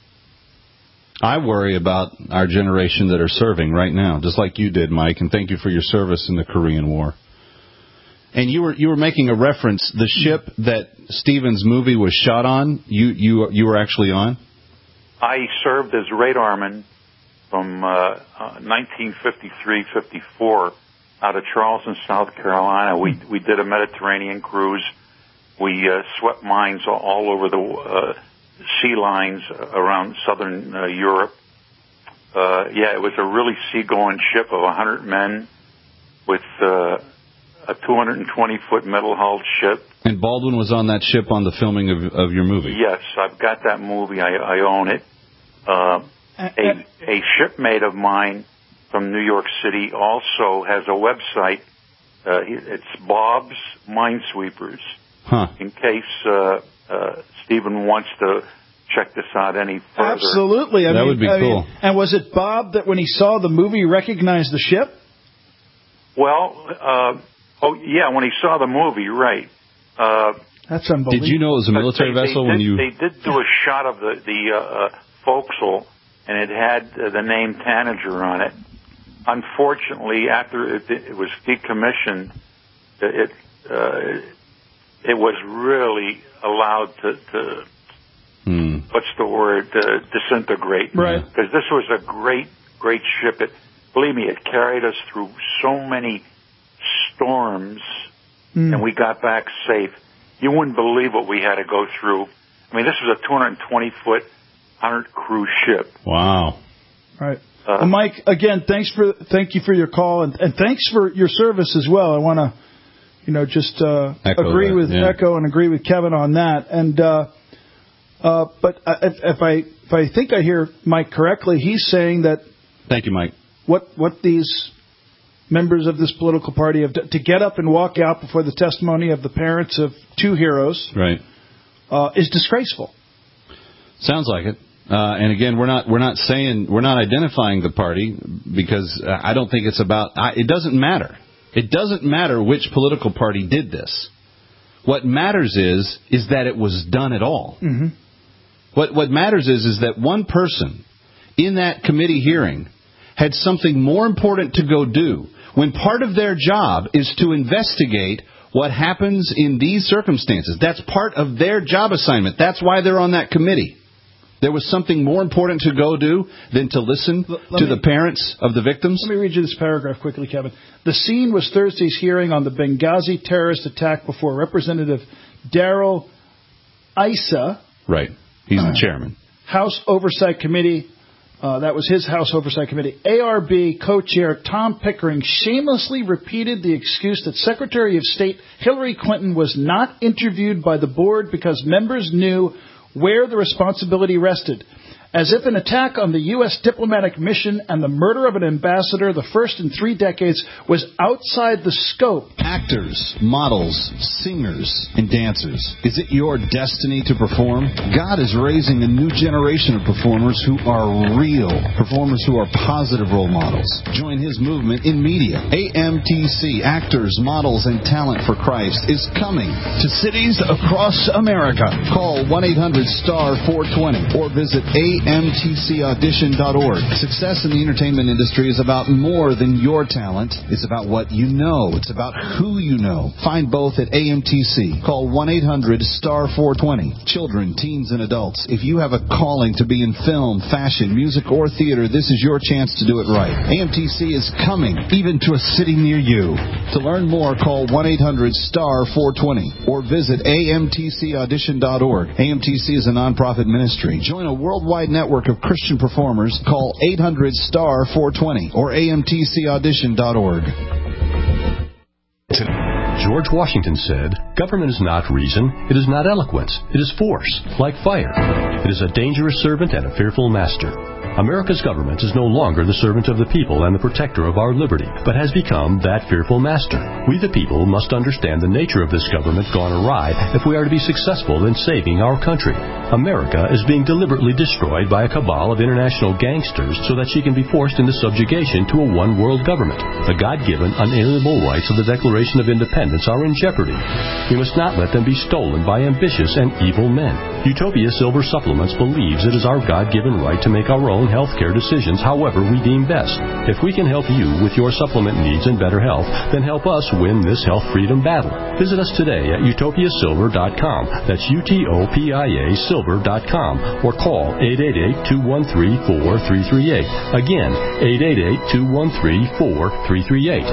Speaker 6: I worry about our generation that are serving right now, just like you did, Mike, and thank you for your service in the Korean War. And you were you were making a reference, the ship that Stephen's movie was shot on, you you you were actually on?
Speaker 2: I served as radarman from uh, uh, nineteen fifty-three fifty-four out of Charleston, South Carolina. We we did a Mediterranean cruise. We uh, swept mines all, all over the uh, sea lines around southern uh, Europe. Uh, yeah, it was a really seagoing ship of one hundred men with uh, a two hundred twenty foot metal-hulled ship.
Speaker 6: And Baldwin was on that ship on the filming of, of your movie?
Speaker 2: Yes, I've got that movie. I, I own it. Uh, a, a shipmate of mine from New York City also has a website. Uh, it's Bob's Minesweepers.
Speaker 6: Huh.
Speaker 2: In case uh, uh, Stephen wants to check this out any further.
Speaker 5: Absolutely. I
Speaker 6: that
Speaker 5: mean,
Speaker 6: would be
Speaker 5: I
Speaker 6: cool.
Speaker 5: Mean, and was it Bob that when he saw the movie recognized the ship?
Speaker 2: Well, uh, oh yeah, when he saw the movie, right. Uh,
Speaker 5: That's unbelievable.
Speaker 6: Did you know it was a military
Speaker 2: they,
Speaker 6: vessel
Speaker 2: they
Speaker 6: when
Speaker 2: did,
Speaker 6: you...
Speaker 2: They did do a shot of the, the uh, uh, forecastle, and it had uh, the name Tanager on it. Unfortunately, after it, it was decommissioned, it... Uh, It was really allowed to, to
Speaker 6: hmm.
Speaker 2: what's the word, uh, disintegrate.
Speaker 5: Right.
Speaker 2: Because this was a great, great ship. It, believe me, it carried us through so many storms, mm. and we got back safe. You wouldn't believe what we had to go through. I mean, this was a two hundred twenty foot, one hundred crew ship.
Speaker 6: Wow.
Speaker 5: Right. Uh, well, Mike, again, thanks for thank you for your call, and, and thanks for your service as well. I want to. You know, just uh, agree
Speaker 6: that,
Speaker 5: with
Speaker 6: yeah.
Speaker 5: Echo and agree with Kevin on that. And uh, uh, but if, if I if I think I hear Mike correctly, he's saying that.
Speaker 6: Thank you, Mike.
Speaker 5: What what these members of this political party have done, to get up and walk out before the testimony of the parents of two heroes,
Speaker 6: right,
Speaker 5: uh, is disgraceful.
Speaker 6: Sounds like it. Uh, and again, we're not we're not saying we're not identifying the party because uh, I don't think it's about. I, it doesn't matter. It doesn't matter which political party did this. What matters is is that it was done at all.
Speaker 5: Mm-hmm.
Speaker 6: What what matters is is that one person in that committee hearing had something more important to go do when part of their job is to investigate what happens in these circumstances. That's part of their job assignment. That's why they're on that committee. There was something more important to go do than to listen L- to me, the parents of the victims?
Speaker 5: Let me read you this paragraph quickly, Kevin. The scene was Thursday's hearing on the Benghazi terrorist attack before Representative Darrell Issa.
Speaker 6: Right. He's the chairman.
Speaker 5: House Oversight Committee. Uh, that was his House Oversight Committee. A R B co-chair Tom Pickering shamelessly repeated the excuse that Secretary of State Hillary Clinton was not interviewed by the board because members knew where the responsibility rested. As if an attack on the U S diplomatic mission and the murder of an ambassador, the first in three decades, was outside the scope.
Speaker 7: Actors, models, singers, and dancers. Is it your destiny to perform? God is raising a new generation of performers who are real. Performers who are positive role models. Join his movement in media. A M T C, Actors, Models, and Talent for Christ, is coming to cities across America. Call one eight hundred star four twenty or visit A M T C audition dot org. Success in the entertainment industry is about more than your talent. It's about what you know. It's about who you know. Find both at A M T C. Call one eight hundred star four twenty. Children, teens, and adults, if you have a calling to be in film, fashion, music, or theater, this is your chance to do it right. A M T C is coming, even to a city near you. To learn more, call one eight hundred star four twenty or visit A M T C audition dot org. A M T C is a nonprofit ministry. Join a worldwide network of Christian performers. Call eight hundred star four twenty or A M T C audition dot org.
Speaker 4: George Washington said, "Government is not reason, it is not eloquence, it is force, like fire. It is a dangerous servant and a fearful master." America's government is no longer the servant of the people and the protector of our liberty, but has become that fearful master. We the people must understand the nature of this government gone awry if we are to be successful in saving our country. America is being deliberately destroyed by a cabal of international gangsters so that she can be forced into subjugation to a one-world government. The God-given, unalienable rights of the Declaration of Independence are in jeopardy. We must not let them be stolen by ambitious and evil men. Utopia Silver Supplements believes it is our God-given right to make our own healthcare decisions however we deem best. If we can help you with your supplement needs and better health, then help us win this health freedom battle. Visit us today at utopia silver dot com. That's U T O P I A silver dot com or call eight eight eight, two one three, four three three eight. Again, eight eight eight, two one three, four three three eight.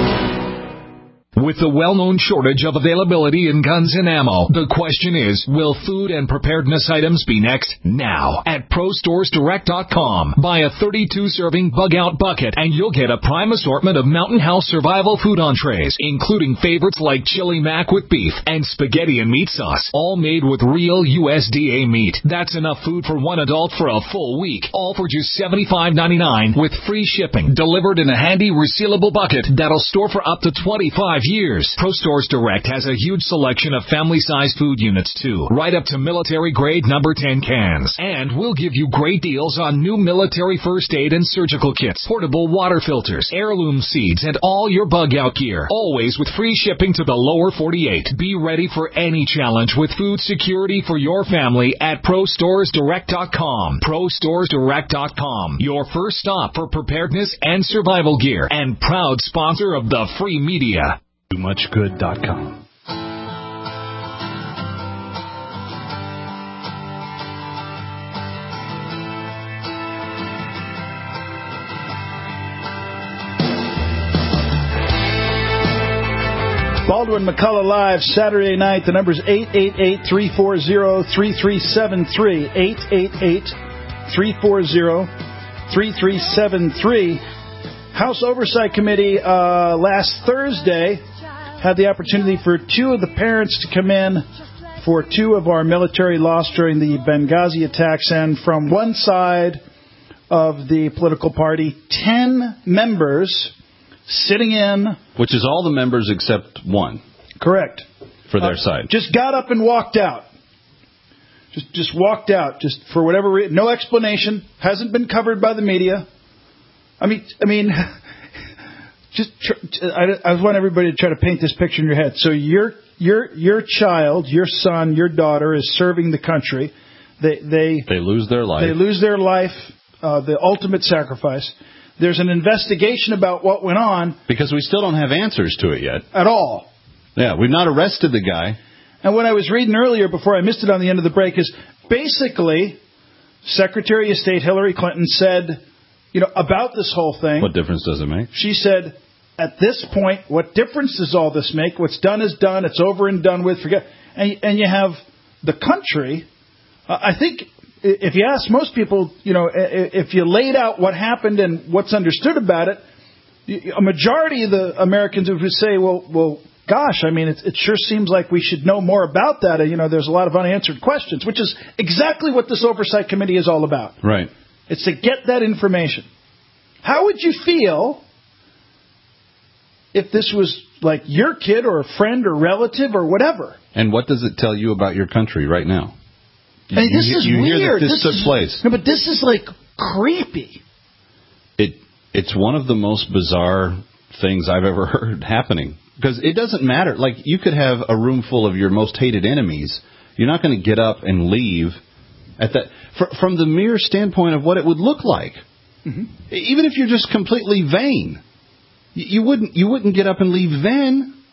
Speaker 22: With the well-known shortage of availability in guns and ammo, the question is, will food and preparedness items be next? Now, at pro stores direct dot com. Buy a thirty-two serving bug-out bucket, and you'll get a prime assortment of Mountain House survival food entrees, including favorites like chili mac with beef and spaghetti and meat sauce, all made with real U S D A meat. That's enough food for one adult for a full week, all for just seventy-five ninety-nine with free shipping, delivered in a handy resealable bucket that'll store for up to twenty-five years. Pro Stores Direct has a huge selection of family-sized food units, too, right up to military-grade number ten cans. And we'll give you great deals on new military first aid and surgical kits, portable water filters, heirloom seeds, and all your bug-out gear, always with free shipping to the lower forty-eight. Be ready for any challenge with food security for your family at pro stores direct dot com. pro stores direct dot com, your first stop for preparedness and survival gear, and proud sponsor of the free media.
Speaker 5: too much good dot com. Baldwin McCullough Live, Saturday night. The number's eight eight eight, three four zero, three three seven three. eight eight eight, three four zero, three three seven three. House Oversight Committee uh, last Thursday had the opportunity for two of the parents to come in for two of our military lost during the Benghazi attacks. And from one side of the political party, ten members sitting in.
Speaker 6: Which is all the members except one.
Speaker 5: Correct.
Speaker 6: For their
Speaker 5: uh,
Speaker 6: side.
Speaker 5: Just got up and walked out. Just just walked out, just for whatever reason. No explanation. Hasn't been covered by the media. I mean, I mean, just tr- I, I want everybody to try to paint this picture in your head. So your your your child, your son, your daughter is serving the country. They they
Speaker 6: they lose their life.
Speaker 5: They lose their life. Uh, the ultimate sacrifice. There's an investigation about what went on.
Speaker 6: Because we still don't have answers to it yet.
Speaker 5: At all.
Speaker 6: Yeah, we've not arrested the guy.
Speaker 5: And what I was reading earlier, before I missed it on the end of the break, is basically Secretary of State Hillary Clinton said, you know, about this whole thing.
Speaker 6: What difference does it make?
Speaker 5: She said, at this point, what difference does all this make? What's done is done. It's over and done with. Forget. And, and you have the country. Uh, I think if you ask most people, you know, if you laid out what happened and what's understood about it, a majority of the Americans would say, well, well, gosh, I mean, it, it sure seems like we should know more about that. You know, there's a lot of unanswered questions, which is exactly what this Oversight Committee is all about.
Speaker 6: Right.
Speaker 5: It's to get that information. How would you feel if this was like your kid or a friend or relative or whatever?
Speaker 6: And what does it tell you about your country right now?
Speaker 5: I mean, this
Speaker 6: you,
Speaker 5: is
Speaker 6: you
Speaker 5: weird.
Speaker 6: hear that this,
Speaker 5: this
Speaker 6: took
Speaker 5: is,
Speaker 6: place.
Speaker 5: No, but this is like creepy.
Speaker 6: It It's one of the most bizarre things I've ever heard happening. Because it doesn't matter. Like, you could have a room full of your most hated enemies. You're not going to get up and leave at that fr- from the mere standpoint of what it would look like. Mm-hmm. Even if you're just completely vain, you wouldn't you wouldn't get up and leave then.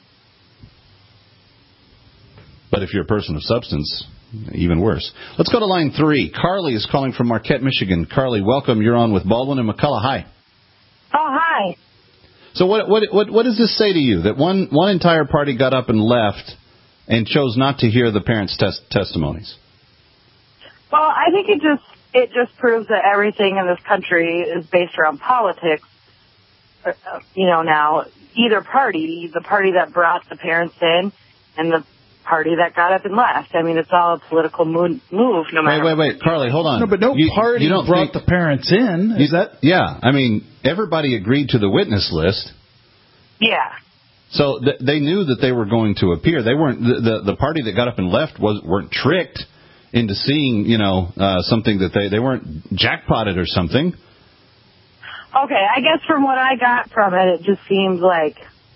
Speaker 6: But if you're a person of substance, even worse. Let's go to line three. Carly is calling from Marquette, Michigan. Carly, welcome. You're on with Baldwin and McCullough. Hi.
Speaker 1: Oh, hi.
Speaker 6: So what what what what does this say to you? That one one entire party got up and left and chose not to hear the parents' tes- testimonies?
Speaker 1: Well, I think it just it just proves that everything in this country is based around politics. Uh, you know, now either party, the party that brought the parents in, and the party that got up and left. I mean, it's all a political move, move no matter.
Speaker 6: Wait, wait, wait, Carly, hold on.
Speaker 5: No, but no
Speaker 6: you,
Speaker 5: party
Speaker 6: you don't
Speaker 5: brought
Speaker 6: think,
Speaker 5: the parents in. Is
Speaker 6: you,
Speaker 5: that?
Speaker 6: Yeah, I mean, everybody agreed to the witness list.
Speaker 1: Yeah.
Speaker 6: So th- they knew that they were going to appear. They weren't the, the the party that got up and left was weren't tricked into seeing, you know, uh, something that they they weren't jackpotted or something.
Speaker 1: Okay, I guess from what I got from it, it just seems like,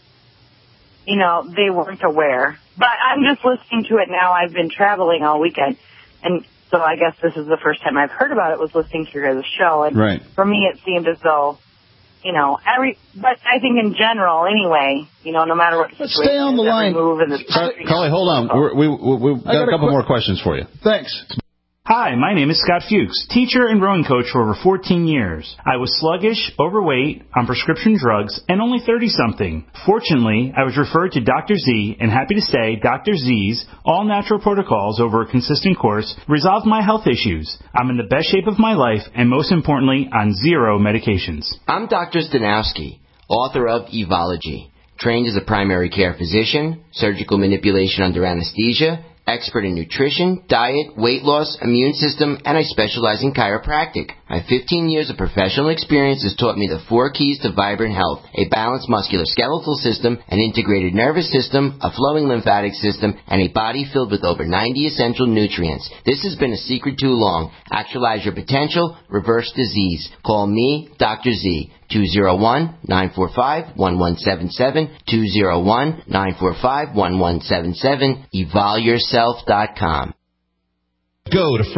Speaker 1: you know, they weren't aware. But I'm just listening to it now. I've been traveling all weekend, and so I guess this is the first time I've heard about it, was listening to your show. And
Speaker 6: right.
Speaker 1: For me, it seemed as though, you know, every, but I think in general, anyway, you know, no matter what the situation
Speaker 5: stay on the
Speaker 1: is,
Speaker 5: line.
Speaker 1: Move in this
Speaker 6: Car- Carly, hold on. We're, we, we, we've got, got a couple qu- more questions for you.
Speaker 5: Thanks.
Speaker 8: Hi, my name is Scott Fuchs, teacher and rowing coach for over fourteen years. I was sluggish, overweight, on prescription drugs, and only thirty-something. Fortunately, I was referred to Doctor Z, and happy to say Doctor Z's all-natural protocols over a consistent course resolved my health issues. I'm in the best shape of my life, and most importantly, on zero medications.
Speaker 23: I'm Doctor Stanowski, author of Evology, trained as a primary care physician, surgical manipulation under anesthesia, expert in nutrition, diet, weight loss, immune system, and I specialize in chiropractic. My fifteen years of professional experience has taught me the four keys to vibrant health: a balanced musculoskeletal system, an integrated nervous system, a flowing lymphatic system, and a body filled with over ninety essential nutrients. This has been a secret too long. Actualize your potential, reverse disease. Call me, Doctor Z, two oh one, nine four five, one one seven seven, two oh one, nine four five, one one seven seven, evol yourself dot com.
Speaker 3: Go to